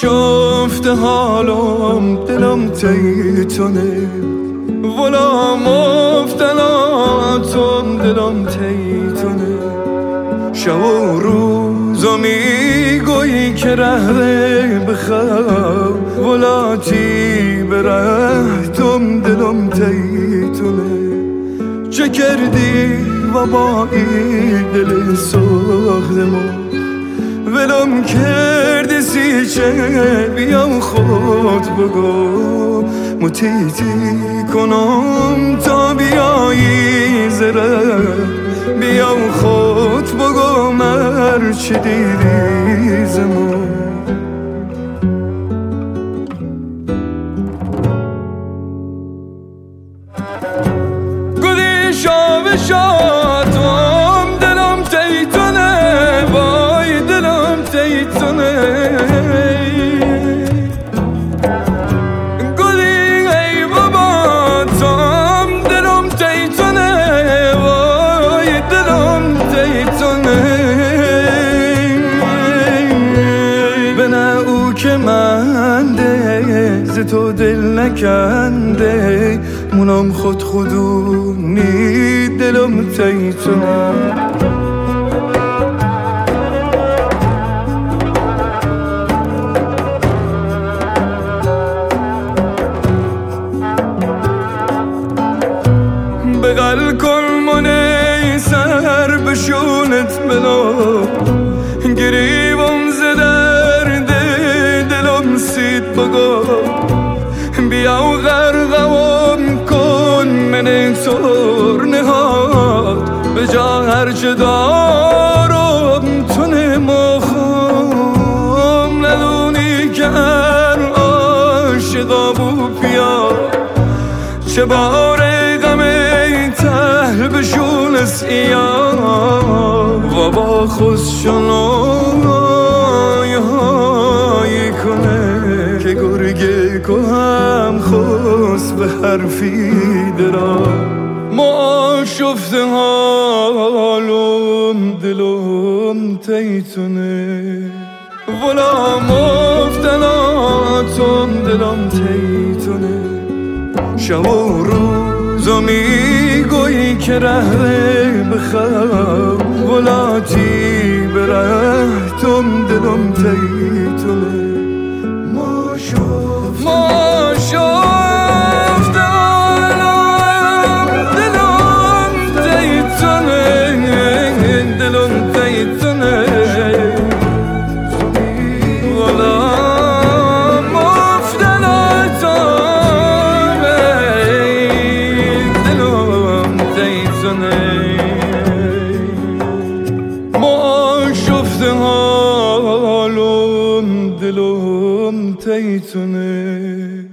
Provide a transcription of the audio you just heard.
شفته حالم دلم تیتونه ولا مفتلاتم دلم تیتونه شب و روزا میگویی که ره بخواب ولاتی برهتم دلم تیتونه چه کردی و با این دل ساختمون ولم کردی سی چه بیام خود بگو متیتی کنم تا بیایی زره بیام خود بگو مر چه دیدی زمان گلی شاب شاتم دلم تیتونه وای دلم تیتونه گلی ای بابا تام دلم تیتونه وای دلم تیتونه بنا او که منده ز تو دل نکنده مونم خود خودونی دلم تیتونه بغل کن منی سر بشونت بلا گریبم ز درد دلم سید بگو بیا و غرقم کن من طور نهاد به جا هرچه دارم تو نماخم ندونی که هر عاشقا بو پیا چه باره غم ته بشون سیا و با خوششنای هایی کنه که گرگه که هم خوش به حرفی درا ما شفته حالم دلم تیتونه ولا مفتلاتم دلم تیتونه شب و روزا میگویی که ره بخواب ولاتی برهتم دلم تیتونه ما شفته حالم دلم تیتونه دلم تیتونه ما شفته حالم دلم تیتونه